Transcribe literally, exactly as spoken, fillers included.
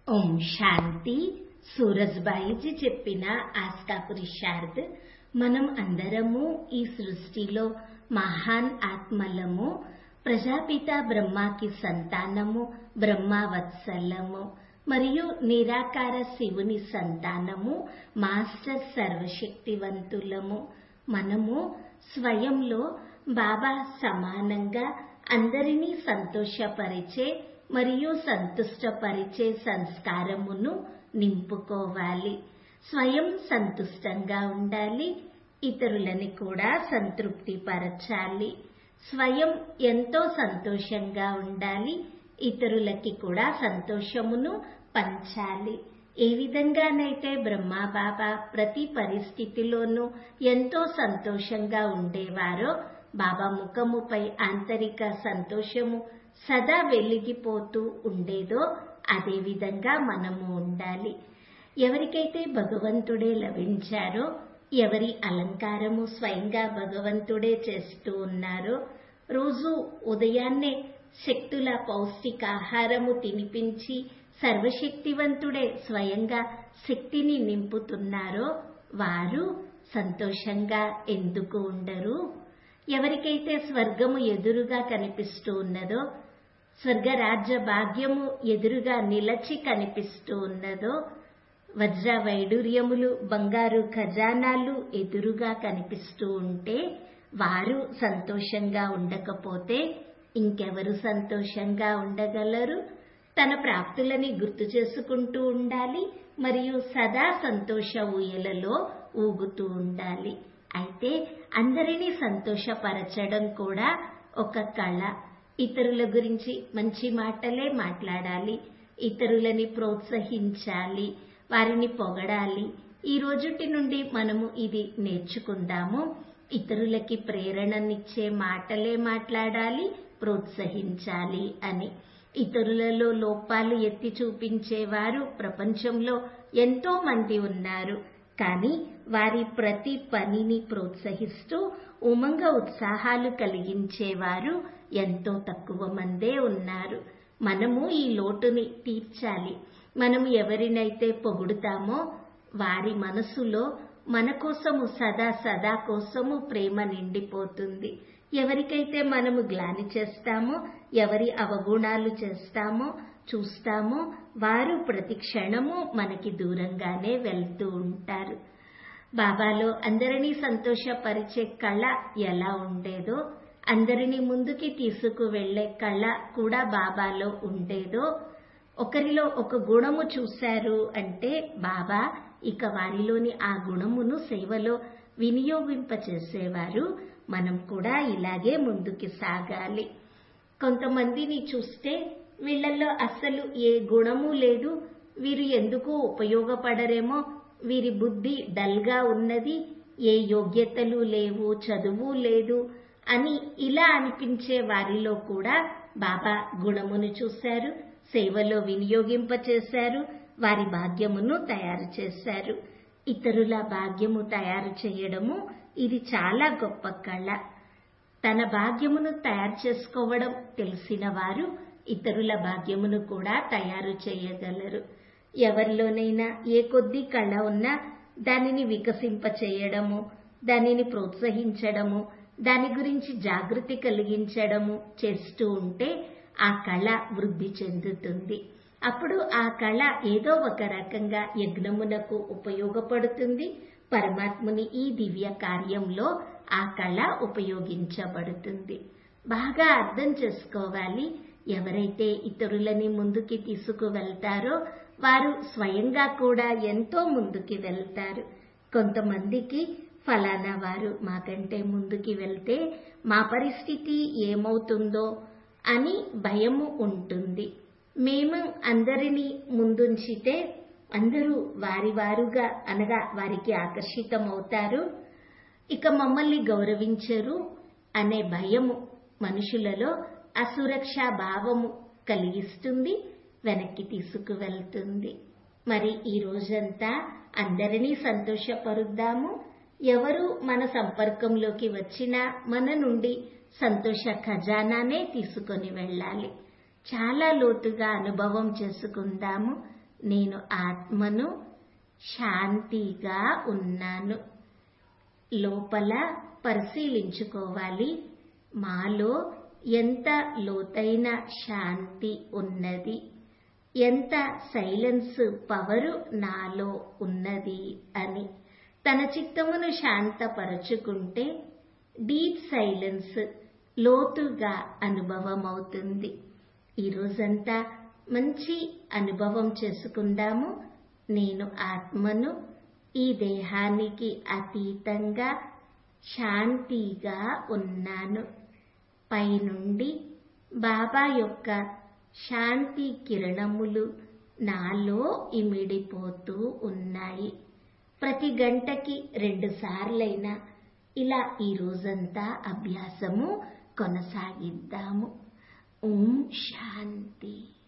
ఓం శాంతి. సూరజ్బాయిజీ చెప్పిన ఆస్కా పురుషార్థ్. మనం అందరము ఈ సృష్టిలో మహాన్ ఆత్మలము. ప్రజాపిత బ్రహ్మాకి సంతానము, బ్రహ్మవత్సలము మరియు నిరాకార శివుని సంతానము, మాస్టర్ సర్వశక్తివంతులము. మనము స్వయంలో బాబా సమానంగా అందరినీ సంతోషపరిచే మరియు సంతుష్టపరిచే సంస్కారమును నింపుకోవాలి. స్వయం సంతుష్టంగా ఉండాలి, ఇతరులని కూడా సంతృప్తి పరచాలి. స్వయం ఎంతో సంతోషంగా ఉండాలి, ఇతరులకి కూడా సంతోషమును పంచాలి. ఏ విధంగానైతే బ్రహ్మబాబా ప్రతి పరిస్థితిలోనూ ఎంతో సంతోషంగా ఉండేవారో, బాబా ముఖముపై ఆంతరిక సంతోషము సదా వెలిగిపోతూ ఉండేదో, అదే విధంగా మనము ఉండాలి. ఎవరికైతే భగవంతుడే లభించారో, ఎవరి అలంకారము స్వయంగా భగవంతుడే చేస్తూ ఉన్నారో, రోజు ఉదయాన్నే శక్తుల పౌష్టికాహారము తినిపించి సర్వశక్తివంతుడే స్వయంగా శక్తిని నింపుతున్నారో, వారు సంతోషంగా ఎందుకు ఉండరు? ఎవరికైతే స్వర్గము ఎదురుగా కనిపిస్తూ ఉన్నదో, స్వర్గరాజ్య భాగ్యము ఎదురుగా నిలచి కనిపిస్తూ ఉన్నదో, వజ్ర వైడూర్యములు, బంగారు ఖజానాలు ఎదురుగా కనిపిస్తూ ఉంటే, వారు సంతోషంగా ఉండకపోతే ఇంకెవరు సంతోషంగా ఉండగలరు? తన ప్రాప్తులని గుర్తు చేసుకుంటూ ఉండాలి మరియు సదా సంతోష ఊయలలో ఊగుతూ ఉండాలి. అయితే అందరినీ సంతోషపరచడం కూడా ఒక కళ. ఇతరుల గురించి మంచి మాటలే మాట్లాడాలి, ఇతరులని ప్రోత్సహించాలి, వారిని పొగడాలి. ఈ రోజుటి నుండి మనము ఇది నేర్చుకుందాము. ఇతరులకి ప్రేరణనిచ్చే మాటలే మాట్లాడాలి, ప్రోత్సహించాలి అని. ఇతరులలో లోపాలు ఎత్తి చూపించేవారు ప్రపంచంలో ఎంతో మంది ఉన్నారు. కానీ వారి ప్రతి పనిని ప్రోత్సహిస్తూ ఉమంగ ఉత్సాహాలు కలిగించేవారు ఎంతో తక్కువ మందే ఉన్నారు. మనము ఈ లోటుని తీర్చాలి. మనం ఎవరినైతే పొగుడుతామో వారి మనసులో మన కోసము సదా సదా కోసము ప్రేమ నిండిపోతుంది. ఎవరికైతే మనము గ్లాని చేస్తామో, ఎవరి అవగుణాలు చేస్తామో చూస్తామో, వారు ప్రతి క్షణము మనకి దూరంగానే వెళ్తూ ఉంటారు. బాబాలో అందరినీ సంతోషపరిచే కళ ఎలా ఉండేదో, అందరినీ ముందుకి తీసుకువెళ్లే కళ కూడా బాబాలో ఉండేదో, ఒకరిలో ఒక గుణము చూశారు అంటే బాబా ఇక వారిలోని ఆ గుణమును సేవలో వినియోగింపచేసేవారు. మనం కూడా ఇలాగే ముందుకి సాగాలి. కొంతమందిని చూస్తే వీళ్లలో అస్సలు ఏ గుణము లేదు, వీరు ఎందుకు ఉపయోగపడరేమో, వీరి బుద్ధి డల్గా ఉన్నది, ఏ యోగ్యతలు లేవు, చదువు లేదు అని ఇలా అనిపించే వారిలో కూడా బాబా గుణమును చూశారు, సేవలో వినియోగింపచేశారు, వారి భాగ్యమును తయారు చేశారు. ఇతరుల భాగ్యము తయారు చేయడము ఇది చాలా గొప్ప కళ. తన భాగ్యమును తయారు చేసుకోవడం తెలిసిన వారు ఇతరుల భాగ్యమును కూడా తయారు చేయగలరు. ఎవరిలోనైనా ఏ కొద్ది కళ ఉన్నా దానిని వికసింపచేయడము, దానిని ప్రోత్సహించడము, దాని గురించి జాగృతి కలిగించడము చేస్తూ ఉంటే ఆ కళ వృద్ధి చెందుతుంది. అప్పుడు ఆ కళ ఏదో ఒక రకంగా యజ్ఞమునకు ఉపయోగపడుతుంది. పరమాత్ముని ఈ దివ్య కార్యంలో ఆ కళ ఉపయోగించబడుతుంది. బాగా అర్థం చేసుకోవాలి. ఎవరైతే ఇతరులని ముందుకి తీసుకువెళ్తారో వారు స్వయంగా కూడా ఎంతో ముందుకి వెళ్తారు. కొంతమందికి ఫలానా వారు మాకంటే ముందుకి వెళ్తే మా పరిస్థితి ఏమవుతుందో అని భయము ఉంటుంది. మేము అందరినీ ముందుంచితే అందరూ వారి వారుగా అనగా వారికి ఆకర్షితమవుతారు, ఇక మమ్మల్ని గౌరవించరు అనే భయము మనుషులలో అసురక్షా భావము కలిగిస్తుంది, వెనక్కి తీసుకువెళ్తుంది. మరి ఈ రోజంతా అందరినీ సంతోషపరుద్దాము. ఎవరు మన సంపర్కంలోకి వచ్చినా మన నుండి సంతోష ఖజానానే తీసుకొని వెళ్ళాలి. చాలా లోతుగా అనుభవం చేసుకుందాము. నేను ఆత్మను, శాంతిగా ఉన్నాను. లోపల పరిశీలించుకోవాలి, మాలో ఎంత లోతైన శాంతి ఉన్నది, ఎంత సైలెన్స్ పవరు నాలో ఉన్నది అని. తన చిత్తమును శాంతపరచుకుంటే డీప్ సైలెన్స్ లోతుగా అనుభవమవుతుంది. ఈరోజంతా మంచి అనుభవం చేసుకుందాము. నేను ఆత్మను, ఈ దేహానికి అతీతంగా శాంతిగా ఉన్నాను. పైనుండి బాబా యొక్క శాంతి కిరణములు నాలో ఇమిడిపోతూ ఉన్నాయి. ప్రతి గంటకి రెండు సార్లైనా ఇలా ఈ రోజంతా అభ్యాసము కొనసాగిద్దాము. ఓం శాంతి.